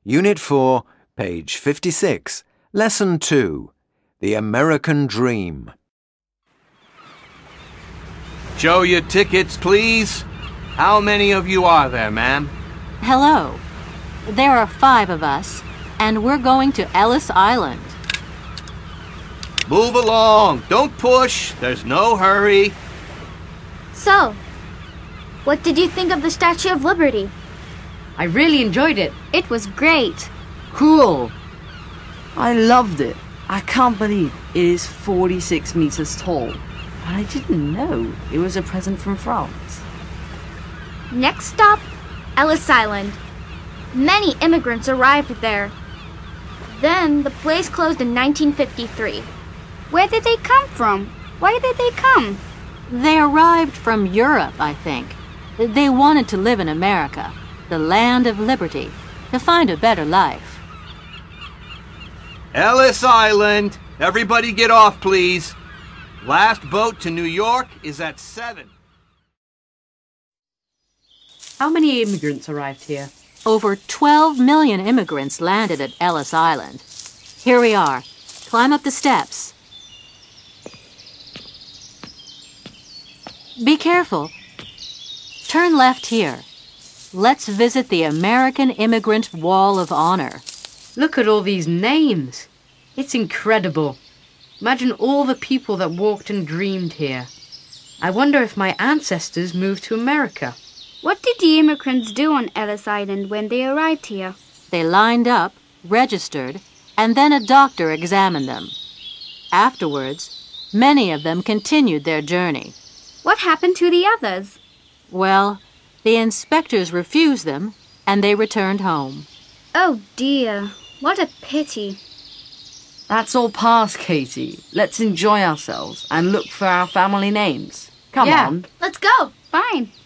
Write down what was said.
Unit 4, page 56, Lesson 2, The American Dream. Show your tickets, please. How many of you are there, ma'am? Hello. There are 5 of us, and we're going to Ellis Island. Move along. Don't push. There's no hurry. So, what did you think of the Statue of Liberty? I really enjoyed it. It was great. Cool. I loved it. I can't believe it is 46 meters tall. But I didn't know it was a present from France. Next stop, Ellis Island. Many immigrants arrived there. Then the place closed in 1953. Where did they come from? Why did they come? They arrived from Europe, I think. They wanted to live in America, the land of liberty, to find a better life. Ellis Island. Everybody get off, please. Last boat to New York is at 7. How many immigrants arrived here? Over 12 million immigrants landed at Ellis Island. Here we are. Climb up the steps. Be careful. Turn left here. Let's visit the American Immigrant Wall of Honor. Look at all these names. It's incredible. Imagine all the people that walked and dreamed here. I wonder if my ancestors moved to America. What did the immigrants do on Ellis Island when they arrived here? They lined up, registered, and then a doctor examined them. Afterwards, many of them continued their journey. What happened to the others? Well, the inspectors refused them, and they returned home. Oh dear, what a pity. That's all past, Katie. Let's enjoy ourselves and look for our family names. Come on. Let's go. Fine.